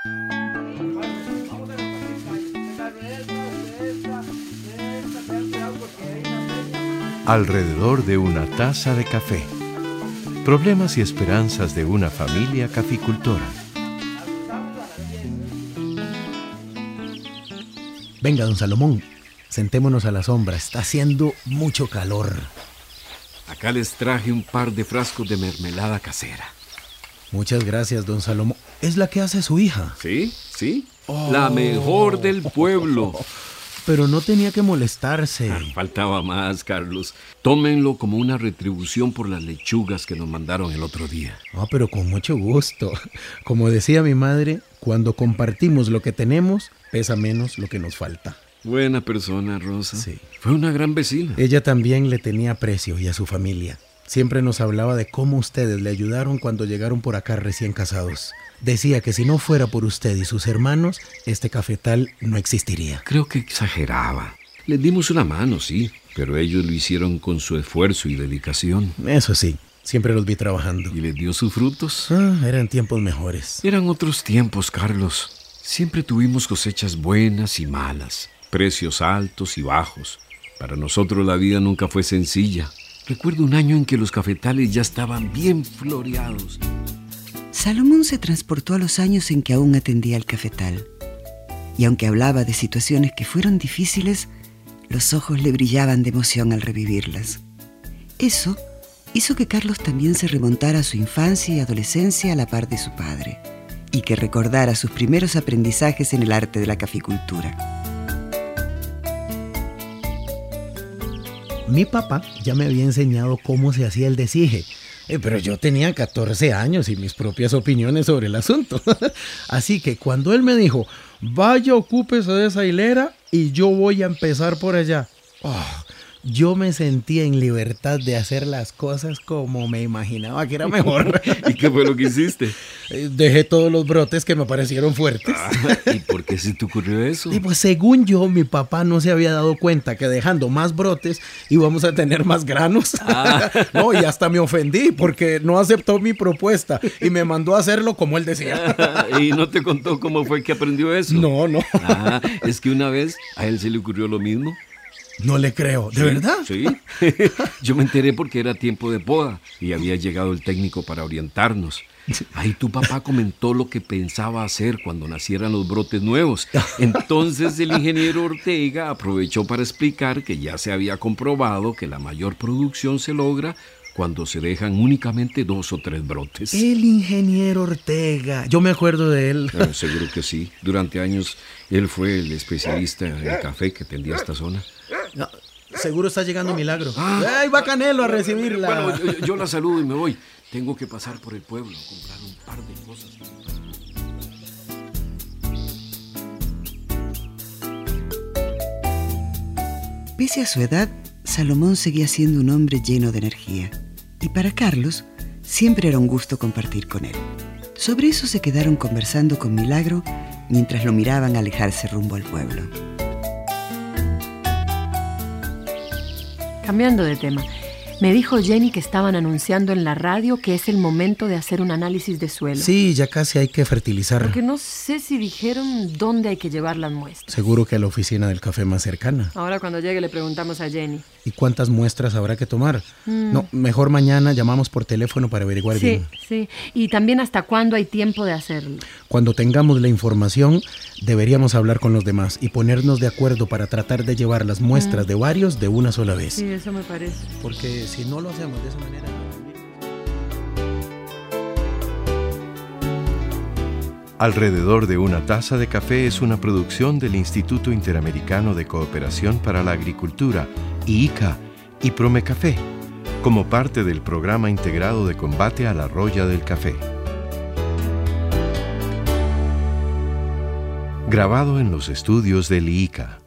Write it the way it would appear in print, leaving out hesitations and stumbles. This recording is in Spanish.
Alrededor de una taza de café. Problemas y esperanzas de una familia caficultora. Venga, don Salomón, sentémonos a la sombra. Está haciendo mucho calor. Acá les traje un par de frascos de mermelada casera. Muchas gracias, don Salomón. ¿Es la que hace su hija? Sí. La mejor del pueblo. Pero no tenía que molestarse. Faltaba más, Carlos. Tómenlo como una retribución por las lechugas que nos mandaron el otro día. Pero con mucho gusto. Como decía mi madre, cuando compartimos lo que tenemos, pesa menos lo que nos falta. Buena persona, Rosa. Sí. Fue una gran vecina. Ella también le tenía aprecio y a su familia. Siempre nos hablaba de cómo ustedes le ayudaron cuando llegaron por acá recién casados. Decía que si no fuera por usted y sus hermanos, este cafetal no existiría. Creo que exageraba. Les dimos una mano, sí, pero ellos lo hicieron con su esfuerzo y dedicación. Eso sí, siempre los vi trabajando. ¿Y les dio sus frutos? Eran tiempos mejores. Eran otros tiempos, Carlos. Siempre tuvimos cosechas buenas y malas, precios altos y bajos. Para nosotros la vida nunca fue sencilla. Recuerdo un año en que los cafetales ya estaban bien floreados. Salomón se transportó a los años en que aún atendía el cafetal. Y aunque hablaba de situaciones que fueron difíciles, los ojos le brillaban de emoción al revivirlas. Eso hizo que Carlos también se remontara a su infancia y adolescencia a la par de su padre, y que recordara sus primeros aprendizajes en el arte de la caficultura. Mi papá ya me había enseñado cómo se hacía el desije, pero yo tenía 14 años y mis propias opiniones sobre el asunto. Así que cuando él me dijo, vaya, ocúpese de esa hilera y yo voy a empezar por allá, yo me sentía en libertad de hacer las cosas como me imaginaba que era mejor. ¿Y qué fue lo que hiciste? Dejé todos los brotes que me parecieron fuertes. ¿Y por qué se te ocurrió eso? Y pues según yo, mi papá no se había dado cuenta que dejando más brotes íbamos a tener más granos. No, y hasta me ofendí porque no aceptó mi propuesta y me mandó a hacerlo como él decía. ¿Y no te contó cómo fue que aprendió eso? No. Es que una vez a él se le ocurrió lo mismo. No le creo, ¿de verdad? Sí. Yo me enteré porque era tiempo de poda y había llegado el técnico para orientarnos. Ahí tu papá comentó lo que pensaba hacer cuando nacieran los brotes nuevos. Entonces el ingeniero Ortega aprovechó para explicar que ya se había comprobado que la mayor producción se logra cuando se dejan únicamente 2 o 3 brotes. El ingeniero Ortega, yo me acuerdo de él. Seguro que sí. Durante años él fue el especialista en café que atendía esta zona. No, seguro está llegando Milagro. ¡Ay, va Canelo a recibirla! Bueno, yo la saludo y me voy. Tengo que pasar por el pueblo a comprar un par de cosas. Pese a su edad, Salomón seguía siendo un hombre lleno de energía. Y para Carlos, siempre era un gusto compartir con él. Sobre eso se quedaron conversando con Milagro mientras lo miraban alejarse rumbo al pueblo. Cambiando de tema, me dijo Jenny que estaban anunciando en la radio que es el momento de hacer un análisis de suelo. Sí, ya casi hay que fertilizar. Porque no sé si dijeron dónde hay que llevar las muestras. Seguro que a la oficina del café más cercana. Ahora cuando llegue le preguntamos a Jenny. ¿Y cuántas muestras habrá que tomar? No, mejor mañana llamamos por teléfono para averiguar bien. Sí. Y también hasta cuándo hay tiempo de hacerlo. Cuando tengamos la información, deberíamos hablar con los demás y ponernos de acuerdo para tratar de llevar las muestras de varios de una sola vez. Sí, eso me parece. Porque si no lo hacemos de esa manera... Alrededor de una taza de café es una producción del Instituto Interamericano de Cooperación para la Agricultura, IICA, y Promecafé, como parte del Programa Integrado de Combate a la Roya del Café. Grabado en los estudios del IICA.